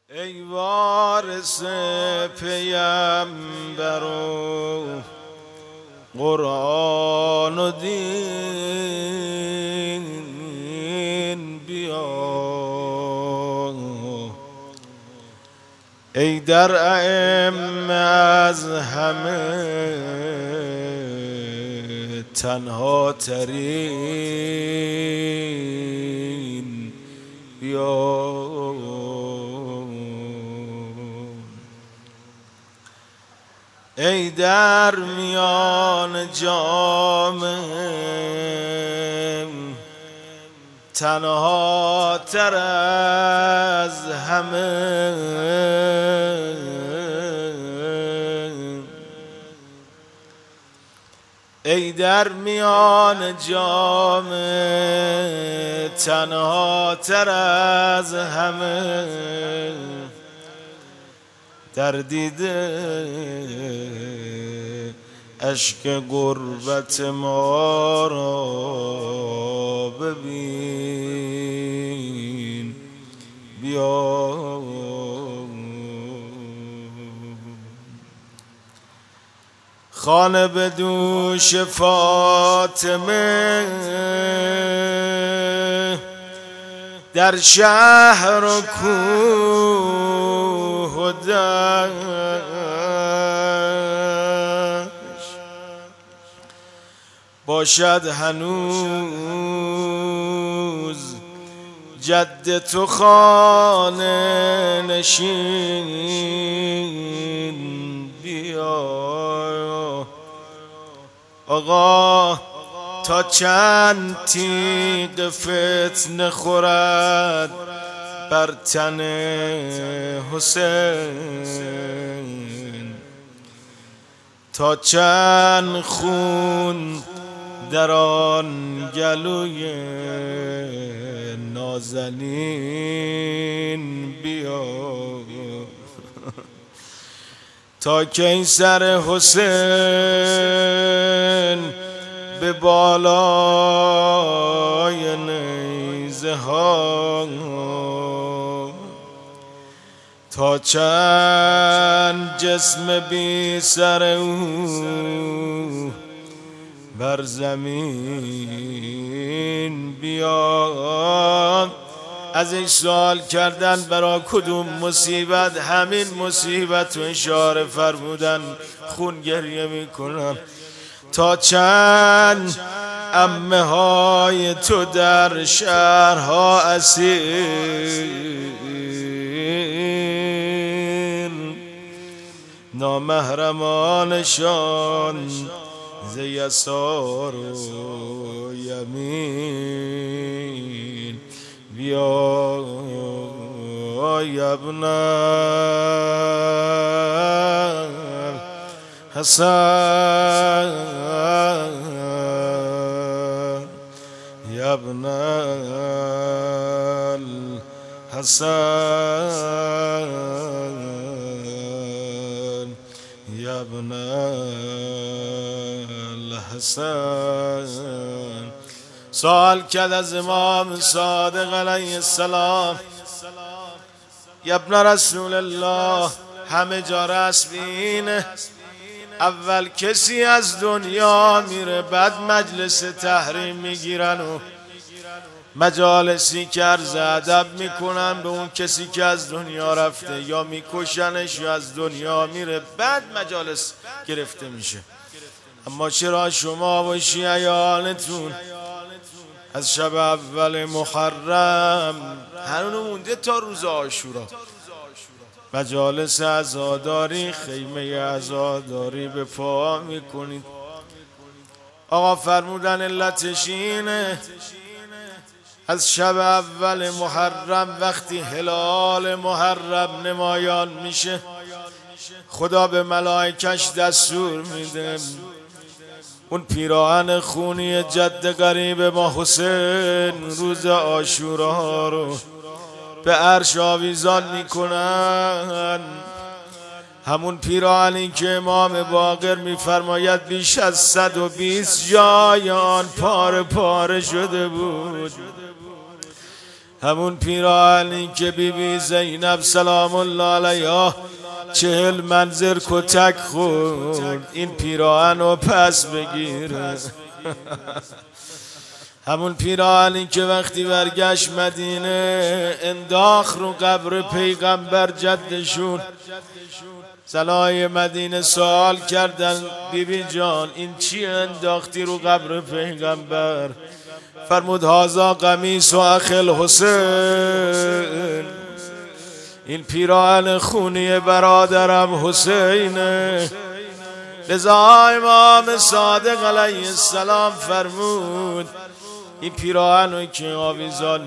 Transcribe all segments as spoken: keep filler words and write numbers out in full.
ای وارث پیمبر و قرآن و دین بیا، ای در ائمه از همه تنها ترین بیا. ای در میان جامع تنها تر از همه، ای در میان جامع تنها تر از همه، در دیده اشک غربت ما را ببین بیا. خانه به دوش فاطمه در شهر و کوه و دشت، باشد هنوز جد تو خانه نشین بیا. آقا تا چند تیغ فتنه خورد بر تن حسین، تا چند خون در آن گلوی نازنین بیا، تا کی سر حسین به بالای نیزه ها، تا چند جسم بی سر او بر زمین بیا. از این سوال کردن برای کدوم مصیبت، همین مصیبت رو اشاره فرمودن، خون گریه میکنم. تا چند عمه های تو در شهرها اسیر، نامحرمانشان ز یسار و یمین بیا. یا ابن حسن، یا ابن الحسن، یا ابن الحسن. سوال کرد از امام صادق علیه السلام، یا ابن رسول الله، همه جا رسم اینه اول کسی از دنیا میره بعد مجلس تحریم میگیرن و مجالسی که عرض ادب میکنن به اون کسی که از دنیا رفته، یا میکشنش یا از دنیا میره بعد مجالس گرفته میشه. اما چرا شما و شیعیانتون از شب اول محرم هنوز مونده تا روز عاشورا مجالس عزاداری، خیمه عزاداری به پا میکنید؟ آقا فرمودن علتش اینه از شب اول محرم وقتی هلال محرم نمایان میشه، خدا به ملائکش دستور میده اون پیراهن خونی جد غریب ما حسین روز عاشورا رو به عرش آویزان میکنن. همون پیراهنی که امام باقر میفرماید بیش از صد و بیست جای آن پاره پاره شده بود، همون پیراهنی که بی بی زینب سلام الله علیها چهل منظر کتک خورد، این پیراهن رو پس بگیره. همون پیراهنی که وقتی برگشت مدینه انداخت رو قبر پیغمبر جدشون. زنای مدینه سوال کردن بی بی جان این چی انداختی رو قبر پیغمبر؟ فرمود هازا قمیص و اخل حسین، این پیراهن خونی برادرم حسینه. لذا امام صادق علیه السلام فرمود این پیراهنو که آویزان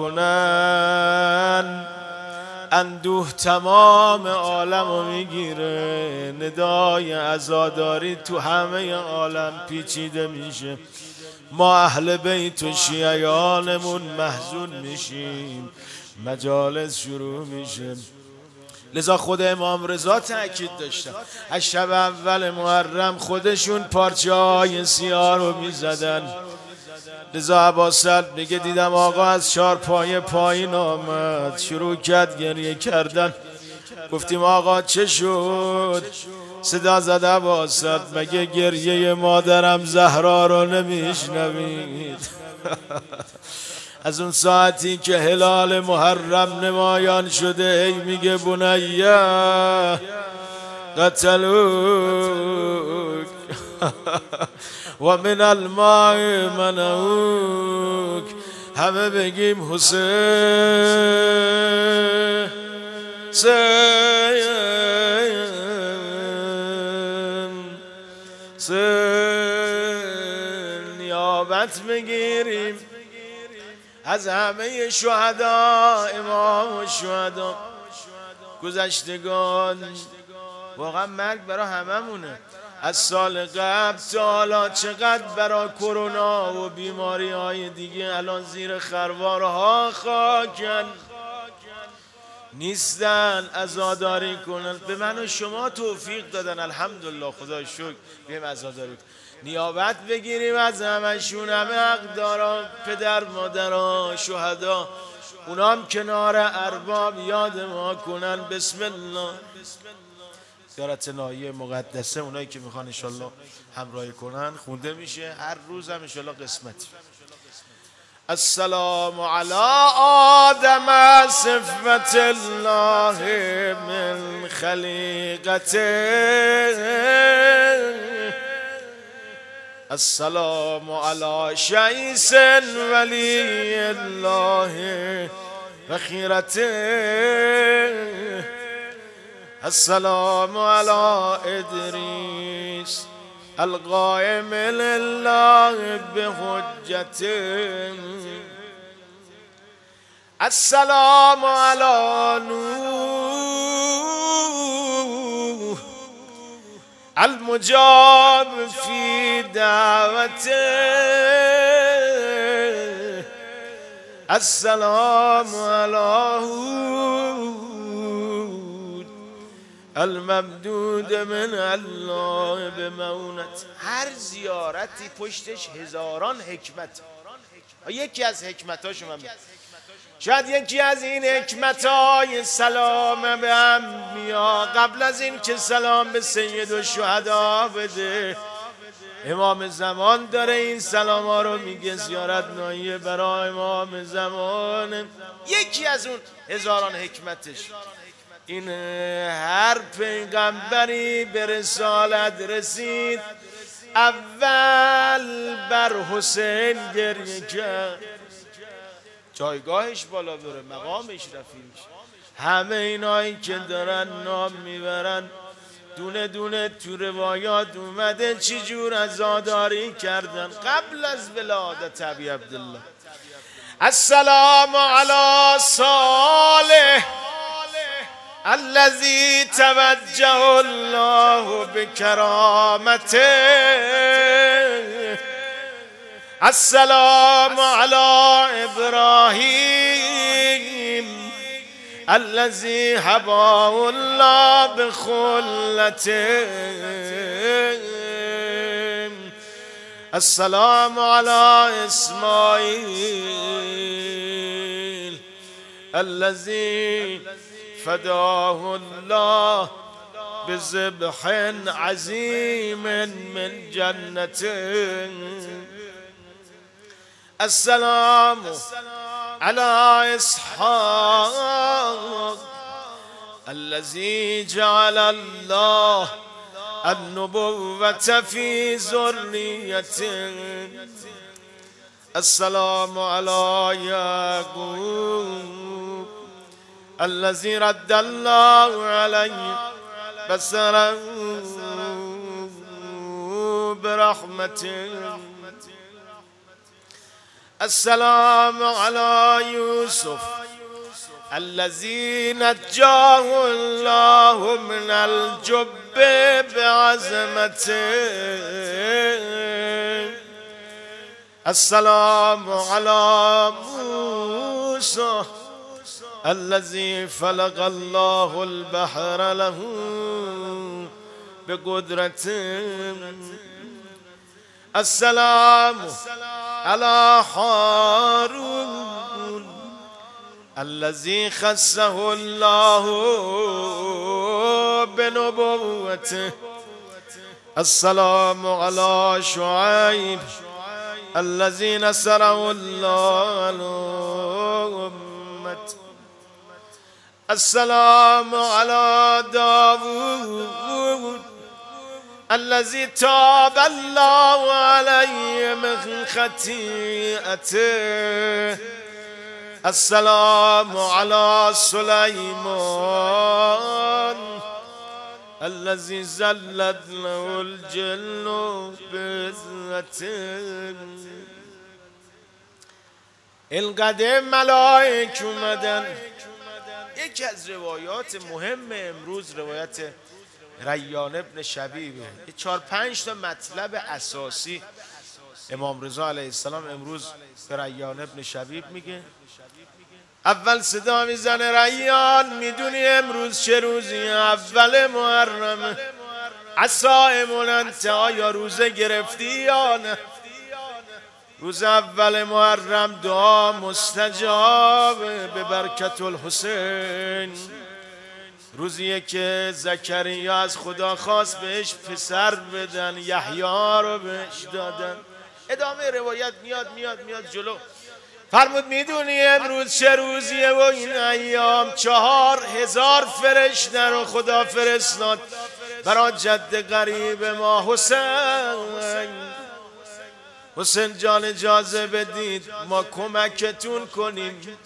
میکنن اندوه تمام عالمو میگیره، ندای عزاداری تو همه عالم پیچیده میشه، ما اهل بیت و شیعیانمون محزون میشیم، مجالس شروع میشه. لذا خود امام رضا تأکید داشتن از شب اول محرم خودشون پارچه های سیاه رو میزدن. لذا عباسل میگه دیدم آقا از چار پایه پایین آمد شروع کرد گریه کردن. گفتیم آقا چه شد؟ صدا زد عباسل مگه گریه مادرم زهرا رو نمیشنوید؟ از اون ساعتی که هلال محرم نمایان شده ای میگه بنیه قتلوک و من الماء منعوک، همه بگیم حسین حسین حسین، نیابت بگیریم از همه شهدا، امام و شهدا گذشتگان. واقعا مرگ برای هممونه. از سال قبل تا حالا چقدر برای کرونا و بیماری های دیگه الان زیر خروارها خاکن نیستن عزاداری کنن. به من و شما توفیق دادن الحمدلله، خدا شکر بیم عزاداری کنن، نیابت بگیریم از همشون، همه حقدارا، پدر مادرها شهدا، اونام کنار ارباب یاد ما کنن. بسم الله. زیارت نایه مقدسه اونایی که میخوان انشالله همراهی کنن خونده میشه هر روز هم انشالله قسمتی. السلام علی آدم صفت الله من خلیقته، السلام علی شیس ولی الله و خیرته، السلام علی ادریس القائم لله بحجته، السلام علی نوح المجاب فی دعوته، السلام علی هود الممدود من الله بمونت. هر زیارتی پشتش هزاران حکمت. یکی از حکمتاشو من شاید یکی از این حکمتای سلام به انبیا قبل از این که سلام به سید الشهدا بده، امام زمان داره این سلام ها رو میگه. زیارت نایه برای امام زمان یکی از اون هزاران حکمتش این هر پیغمبری به رسالت رسید اول بر حسین گریه کرد، جایگاهش بالا بره، مقامش رفیع میشه. همه اینایی که دارن نام میبرن دونه دونه تو روایات اومده چی جور عزاداری کردن قبل از ولادت ابی عبدالله. السلام علی صالح الذي توجه الله بكرامته، السلام على ابراهيم الذي حباه الله بخلته، السلام على اسماعيل الذي فداه الله بذبح عظيم من جنته. السلام على إسحاق الذي جعل الله النبوة في ذريته. السلام على يعقوب الذي رد الله عليه بصره برحمته. السلام على يوسف الذي نجاه الله من الجب بعظمته. السلام على موسى الذي فلق الله البحر له بقدرته. السلام على هارون الذي خصه الله بنبوته. السلام على شعيب الذي نصره الله أمته. السلام على داود الذي تاب الله عليه من خطيئته. السلام على سليمان الذي زلت له الجن بإذنته. اینقدر ملائک اومدن. یکی از روایات مهم امروز روایت ریان ابن شبیبه. چهار پنج تا مطلب اساسی امام رضا علیه السلام امروز به ریان ابن شبیب میگه. اول صدا میزنه ریان میدونی امروز چه روزی؟ اول محرمه. عصائمون انت، آیا روزه گرفتی یا نه؟ روز اول محرم دعا مستجاب به برکت الحسین. روزیه که زکریا از خدا خواست بهش پسر بدن، یحیی رو بهش دادن. ادامه روایت میاد میاد میاد جلو. فرمود میدونی امروز چه روزیه؟ و این ایام چهار هزار فرشته رو خدا فرستاد برای جد قریب ما حسین. حسین جان اجازه بدید ما کمکتون کنیم،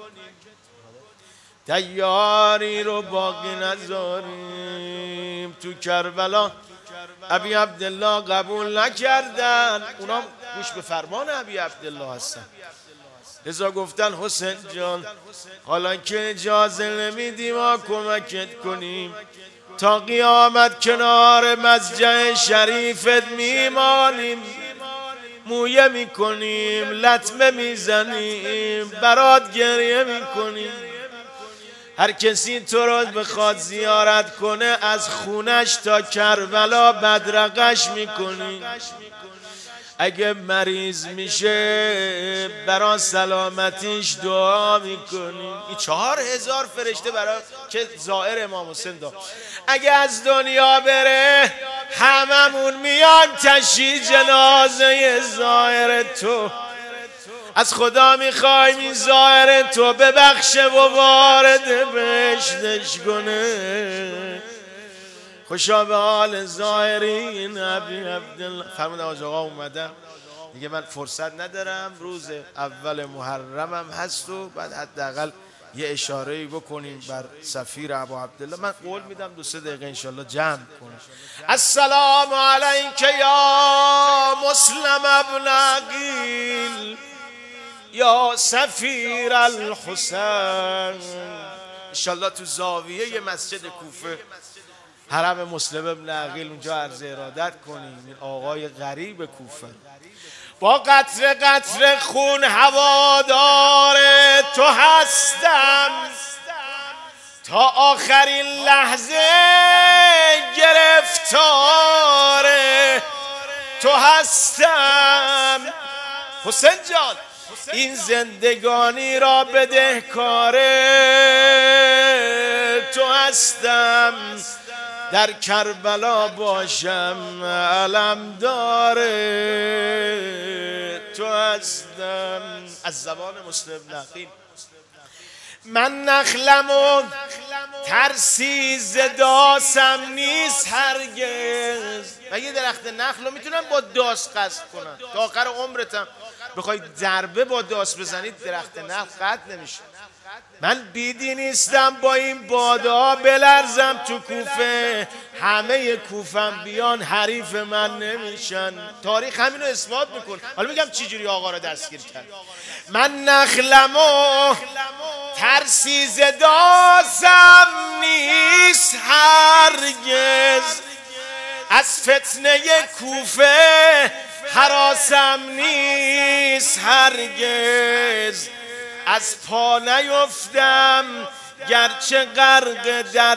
تیاری رو باقی نذاریم. تو کربلا ابی عبدالله قبول نکردن، اونا گوش به فرمان ابی عبدالله هستن، لذا گفتن حسین جان حالا که اجازه نمیدی ما کمکت کنیم، تا قیامت کنار مسجد شریفت میمانیم، مویه میکنیم، لطمه میزنیم، برات گریه میکنیم. هر کسی تو رو بخواد زیارت کنه از خونش تا کربلا بدرقش میکنیم. اگه مریض میشه برای سلامتیش دعا میکنیم. این چهار هزار فرشته برای که زائر امام حسین داد. اگه از دنیا بره هممون میان تشییع جنازه زائر تو. از خدا میخوایم این زائر تو ببخشه و وارد بهشتش کنه. خوشا به حال زائرین ابی عبدالله. فرمود آج آقا اومدم دیگه، من فرصت ندارم، روز اول محرمم هست و بعد حداقل یه اشاره‌ای بکنیم بر سفیر ابو عبدالله. من قول میدم دو سه دقیقه انشالله جمع کنیم. السلام علیک یا مسلم ابن عقیل یا سفیر الحسین. انشالله تو زاویه مسجد کوفه حرم مسلم ابن عقیل اونجا عرض ارادت کنیم. این آقای غریب کوفه با قطره قطره خون هوادار تو هستم، تا آخرین لحظه گرفتار تو هستم. حسین جان این زندگانی را بدهکار تو هستم، در کربلا باشم علمدار تو هستم. از زبان مسلم نقیل: من نخلم و ترسی ز داسم نیست هرگز. مگه درخت نخل رو میتونم با داس قصد کنم؟ تا آخر عمرتم بخوای ضربه با داس بزنید درخت نخل قطع نمیشه. من بیدی نیستم با این بادا بلرزم تو کوفه، همه کوفم بیان حریف من نمیشن. تاریخ همینو اثبات میکن. حالا میگم چی جوری آقا رو دستگیر کرد. من نخلم و ترسی ز داسم نیست هرگز، از فتنه کوفه هراسم نیست هرگز. از پا نیفتم گرچه غرق در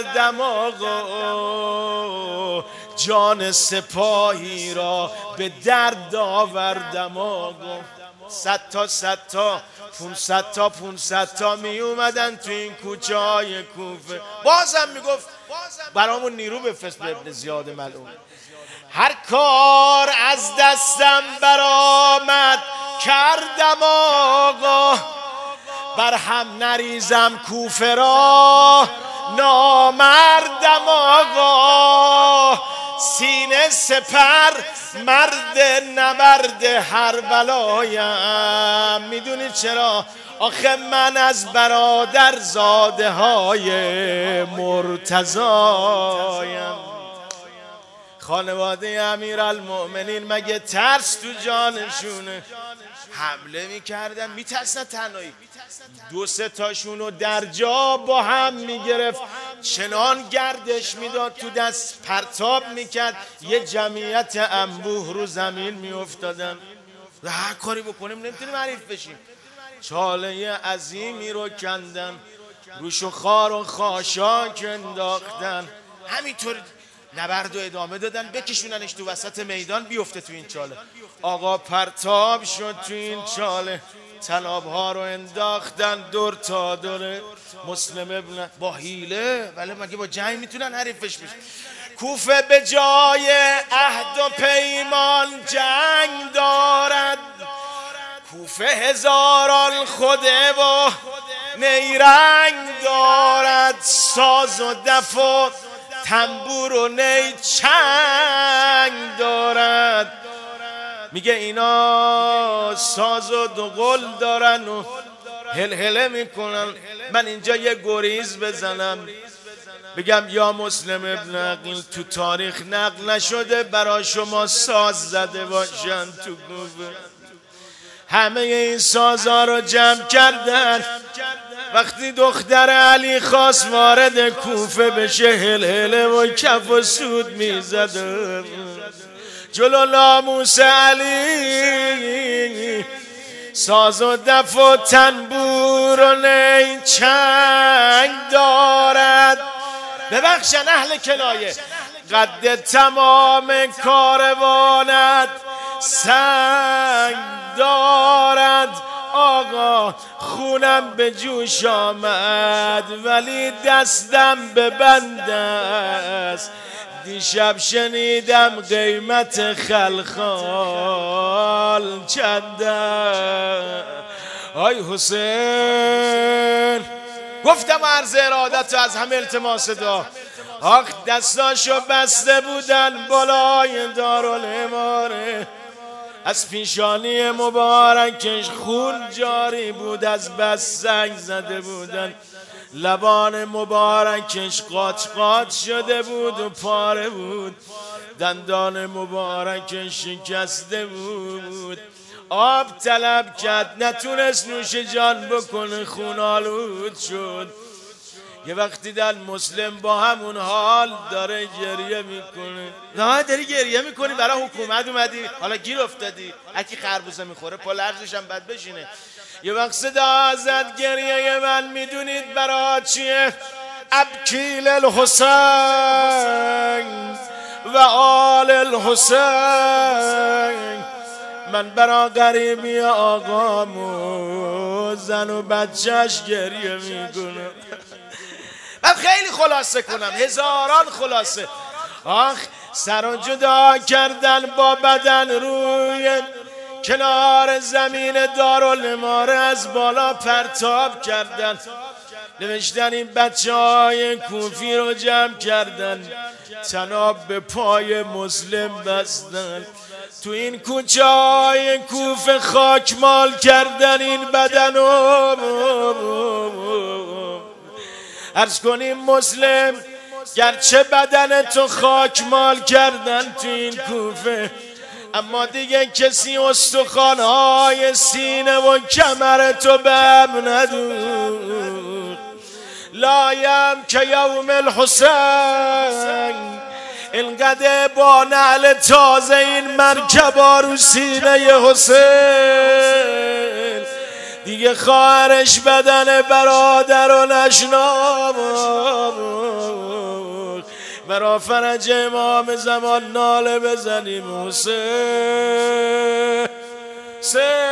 دماغ، جان سپاهی را به درد آوردم آقا. صد تا صد تا پونصد تا پونصد تا می اومدن تو این کوچه های کوفه، بازم میگفت برامون نیرو بفرست به ابن زیاد ملعون. هر کار از دستم برآمد کردم آقا، بر هم نریزم کوفه را نامردم آقا. سینه سپر مرد نبرد هر بلایم. میدونید چرا؟ آخه من از برادر زاده های مرتضایم. خانواده امیرالمؤمنین مگه ترس تو جانشونه؟ حمله میکردن، میترسن تنهایی. دو سه تاشونو در جا با هم میگرفت، چنان گردش میداد تو دست پرتاب میکرد، یه جمعیت انبوه رو زمین میافتادن. و هر کاری بکنیم نمیتونیم حریف بشیم. چاله عظیمی رو کندن، روشو خار و خاشاک انداختن، همینطور نبرد و ادامه دادن، بکشوننش تو وسط میدان بیفته تو این چاله. آقا پرتاب شد تو این چاله، طناب ها رو انداختن دور تا دوره. مسلم ابن با حیله، ولی مگه با جنگ میتونن حریفش بشن؟ کوفه به جای عهد و پیمان جنگ دارد، کوفه هزاران خوده و نیرنگ دارد. ساز و دف و تنبور و نی چنگ دارد. میگه اینا ساز و دغل دارن و هلهله میکنن. من اینجا یه گریز بزنم بگم یا مسلم ابن عقیل، تو تاریخ نقل نشده برای شما ساز زده باشن تو کوفه. همه این سازها رو جمع کردن. وقتی دختر علی خواست وارد کوفه بشه، هلهله و کف و سود میزدن جلو ناموس علی. ساز و دف و تنبور و نی چنگ دارد. ببخشن اهل کنایه، قد تمام کاروانت سنگ دارد. آقا خونم به جوش آمد ولی دستم به بند است. دیشب شنیدم قیمت خلخال چنده. آی حسین گفتم عرض ارادت از همه التماس دعا. آخ دستاشو بسته بودن بالای دارالاماره، از پیشانی مبارکش خون جاری بود، از بس سنگ زده بودن. لبان مبارکش قاچ قاچ شده بود و پاره بود، دندان مبارکش شکسته بود. آب طلب کرد نتونست نوش جان بکنه، خون آلود شد. یه وقتی دل مسلم با همون حال داره گریه میکنه. نه داری گریه میکنی برای حکومت اومدی، حالا گیر افتادی، اکی خربوزه میخوره پا لرزش هم بد بشینه. یه وقت صدا زد گریه من میدونید برای چیه؟ ابکیل الحسین و آل الحسین. من برا غریبی آقامو زن و بچهش گریه میکنم. من خیلی خلاصه کنم، هزاران خلاصه. آخ سر جدا کردن با بدن روی کنار زمین دارالاماره از بالا پرتاب کردن. نوشتن این بچه های کوفی رو جمع کردن، تناب به پای مسلم بستن، تو این کوچه های کوفه خاکمال کردن این بدن رو. عرض کنیم مسلم گرچه بدن تو خاکمال کردن تو این کوفه، اما دیگه کسی استخوان‌های سینه و کمر تو بهم ندود. لایم که یوم الحسین، اینقدر با نعل تازه این مرکبا رو سینه حسین، دیگه خواهرش بدن برادر و نشناخت. برا فرج امام زمان ناله بزنیم حسین.